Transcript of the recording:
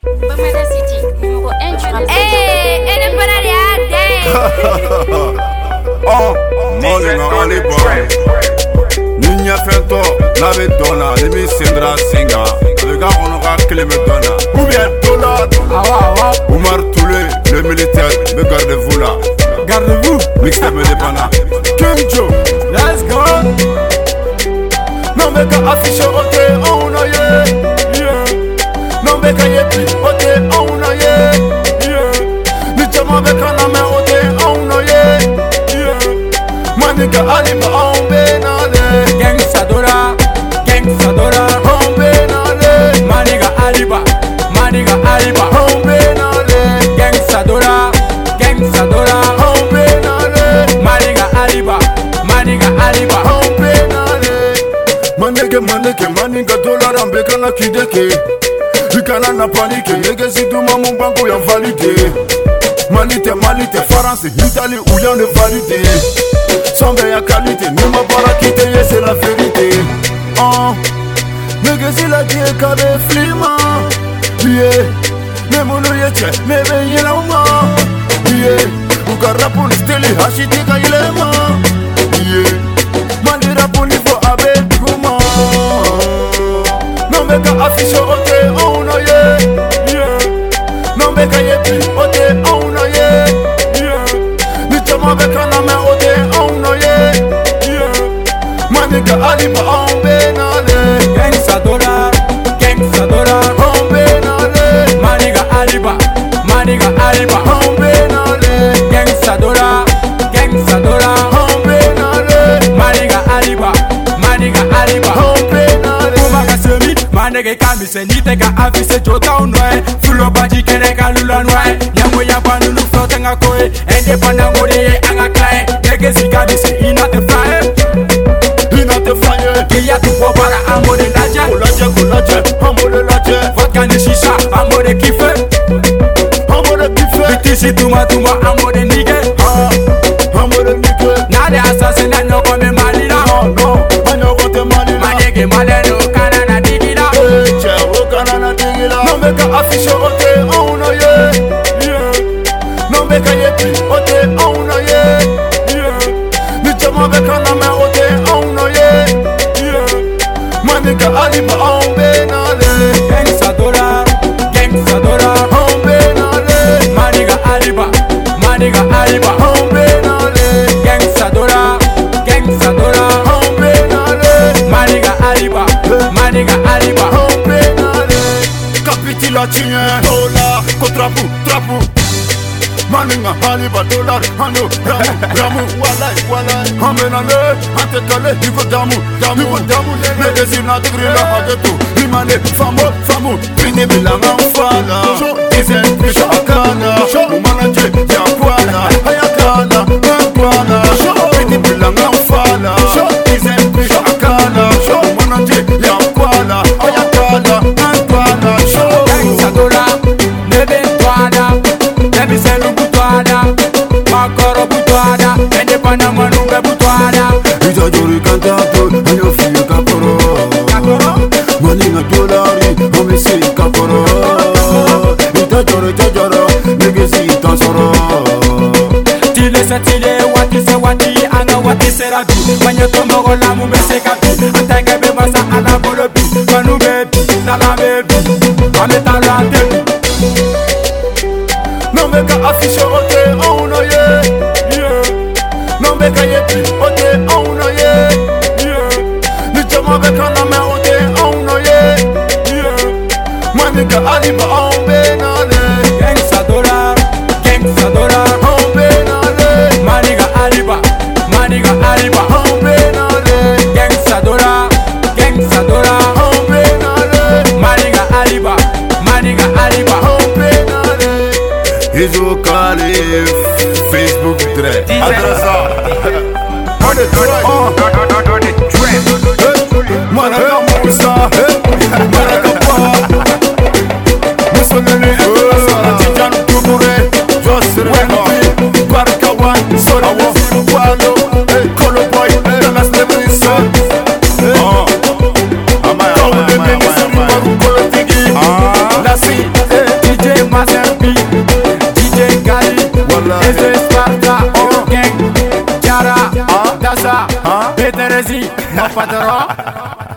Ninya fento na be dona ni mi sendra singa le gars on aura que les me donna ou bien dollar Oumar Toulé le militaire me gardez-vous là gardez-vous mixtape me dépana King Joe let's go non me ka affiche ote on a non me ka yepi ote on a ni chama be kana me ote on a Manika Aliba on benale Gangsta Dora on benale Manika Aliba on benale Gangsta Dora on benale Manika Aliba on benale Manika dollar ambeka na kideke Ikana na panike Nege situ mamu banko ya valide Malite France Italie ou y'en est validé Sans meilleure qualité, ne m'a pas quitté, c'est la vérité. Nigga, c'est la qui est cabé flima. Yeah, mais mon oeil est mais veillez là, yeah, ou carapon steli, hachiti kailema. Yeah, mandira pour niveau avec Gouma. Non, mais qu'à afficher ote, on a yeah. Non, mais qu'à yepi ote, on a yeah. Ni chama avec un amé ote, on a Manika Aliba on benale Gangsta Dollar on benale Manika Aliba on benale Gangsta Dollar on benale Manika Aliba on benale Kumaka semi Manege kamise niteka afise jota unwe Fulo baji kene kalula nwe Nyamwe yapa nunu flote nga koe Ende panda ngode anga klae Nege zikabise inate fly Qu'il y a tout pour voir un mot de un mot de vodka de chicha, un mot de kiffe Bitisi tuma, un mot de nigga un mot de nigga Nade assassin na no comme malina Non, manyo kote malina Manege maleno, kanana digila kanana digila Non me ka affiche ote, on a Non me ka yepi ote, on a Ni chama be kaname ote, on a Manika Aliba on benale Gangsta Dollar on benale Manika Aliba on benale Gangsta Dollar on benale Manika Aliba on benale Capitulatinien Dollar contre trapu Maninga Aliba Dollar Hano Ramu Walai Hamenale Antekale Nivo damu Medezina Tigrila Hagetu Imane Famu Pini Bilanga Ufala Izen Pisha Akana Umanaje Yakwana Hayakana Yakwana Pini Bilanga Ufala Izen Pisha Akana Umanaje Yakwana Hayakana Yakwana Gangsta Dollar Nebe Twada Nebe Selu Butwada Makoro Butwada Ende Pana Manumbe Butwada Ita Juri Kantato Ayo Fiyo Kaporo Maninga Dolari Omisi Kaporo Ita Joro Negesi Tansoro Tile se tile Wati se wati Anga wati se rabi Manye Tomogo la Mubese Kapi Antenge be masa ala Bolobi Kanu bebi Nala bebi Ameta la tebi Non me ka affiche ote on a Non me ka yepi ote on a Ni chama be kana me ote on a Manika Aliba on benale Gangsta Dollar on benale Manika Aliba on benale Gangsta Dollar on benale Manika Aliba on benale Izo Khalif Facebook Dread Adresa On est Manaka Moussa Manaka Pa Mussolini Tijan Kubure Just Wendy Barkawan Sora Walo Kolo Boy Danas Lebrisa Amaya Nasi Eso es Sparta, Gang, Chiara, Dasa, Peteresi, no patrón.